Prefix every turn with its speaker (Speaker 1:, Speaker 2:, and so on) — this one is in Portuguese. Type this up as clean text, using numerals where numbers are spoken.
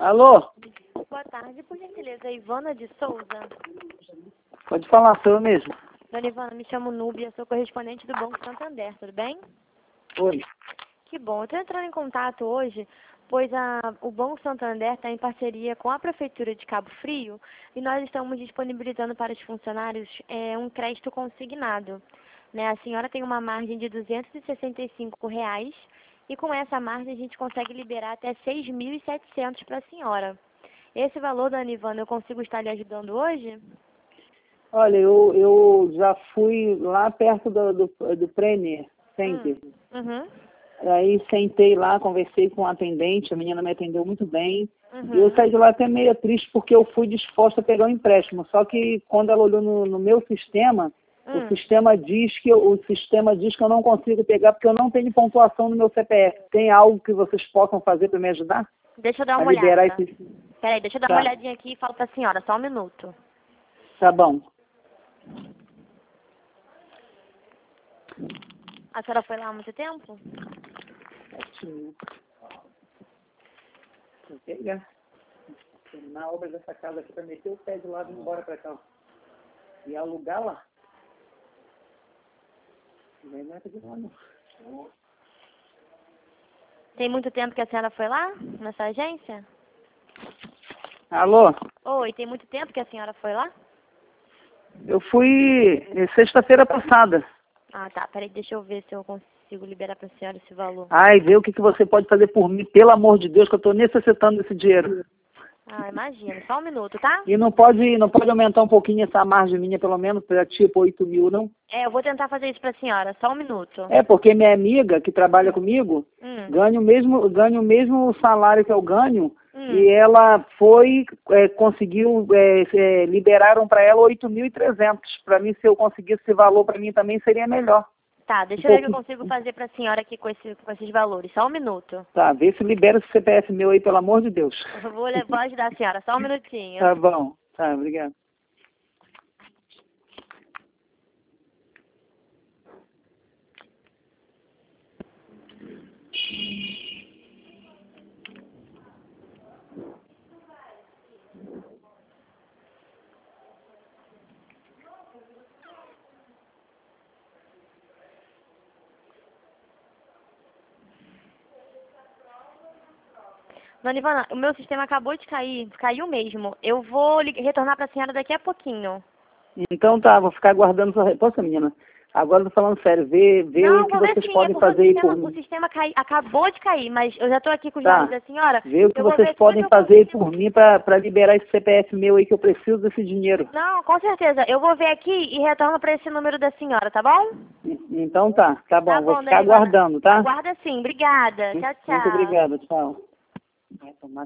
Speaker 1: Alô?
Speaker 2: Boa tarde, por gentileza, Ivana de Souza.
Speaker 1: Pode falar, sou eu mesmo.
Speaker 2: Dona Ivana, me chamo Núbia, sou correspondente do Banco Santander, tudo bem?
Speaker 1: Oi.
Speaker 2: Que bom, eu estou entrando em contato hoje, pois o Banco Santander está em parceria com a Prefeitura de Cabo Frio e nós estamos disponibilizando para os funcionários um crédito consignado. Né? A senhora tem uma margem de R$ 265 e com essa margem a gente consegue liberar até R$ 6.700 para a senhora. Esse valor, dona Ivana, eu consigo estar lhe ajudando hoje?
Speaker 1: Olha, eu já fui lá perto do Premier Center.
Speaker 2: Uhum.
Speaker 1: Aí sentei lá, conversei com o atendente, a menina me atendeu muito bem.
Speaker 2: Uhum.
Speaker 1: E eu saí de lá até meio triste porque eu fui disposta a pegar o empréstimo. Só que quando ela olhou no meu sistema, o sistema diz que eu não consigo pegar porque eu não tenho pontuação no meu CPF. Tem algo que vocês possam fazer para me ajudar?
Speaker 2: Deixa eu dar uma
Speaker 1: A liberar
Speaker 2: olhada.
Speaker 1: esse...
Speaker 2: Peraí, deixa eu dar uma olhadinha aqui e falo para a senhora, só um minuto.
Speaker 1: Tá bom.
Speaker 2: A senhora foi lá há muito tempo?
Speaker 1: Certinho. Vou pegar. Terminar a obra dessa casa aqui para meter o pé de lado e ir embora para cá. Ó. E alugar lá. Não é nada de lá, não.
Speaker 2: Tem muito tempo que a senhora foi lá, nessa agência?
Speaker 1: Alô?
Speaker 2: Oi, tem muito tempo que a senhora foi lá?
Speaker 1: Eu fui sexta-feira passada.
Speaker 2: Ah, tá. Peraí, deixa eu ver se eu consigo liberar para a senhora esse valor.
Speaker 1: Ai, vê o que você pode fazer por mim, pelo amor de Deus, que eu estou necessitando desse dinheiro.
Speaker 2: Ah, imagina. Só um minuto, tá?
Speaker 1: E não pode aumentar um pouquinho essa margem minha, pelo menos, para tipo 8 mil, não?
Speaker 2: Eu vou tentar fazer isso para a senhora. Só um minuto.
Speaker 1: É, porque minha amiga que trabalha comigo ganha o mesmo salário que eu ganho e ela conseguiu, liberaram para ela 8.300. Para mim, se eu conseguisse esse valor, para mim também seria melhor.
Speaker 2: Tá, deixa eu ver o que eu consigo fazer para a senhora aqui com esses valores. Só um minuto.
Speaker 1: Tá, vê se libera esse CPF meu aí, pelo amor de Deus.
Speaker 2: Eu vou ajudar a senhora. Só um minutinho.
Speaker 1: Tá bom. Tá, obrigado.
Speaker 2: Dona Ivana, o meu sistema acabou de cair. Caiu mesmo. Eu vou retornar para a senhora daqui a pouquinho.
Speaker 1: Então tá, vou ficar aguardando sua resposta, menina. Agora eu tô falando sério, vê o que vocês podem fazer aí por mim.
Speaker 2: O sistema acabou de cair, mas eu já estou aqui com os dados da senhora.
Speaker 1: Vê o que vocês podem fazer aí por mim para liberar esse CPF meu aí, que eu preciso desse dinheiro.
Speaker 2: Não, com certeza. Eu vou ver aqui e retorno para esse número da senhora, tá bom?
Speaker 1: Então tá bom.
Speaker 2: Tá bom,
Speaker 1: Vou ficar aguardando, tá?
Speaker 2: Aguarda sim. Obrigada. Tchau, tchau.
Speaker 1: Muito obrigado, tchau.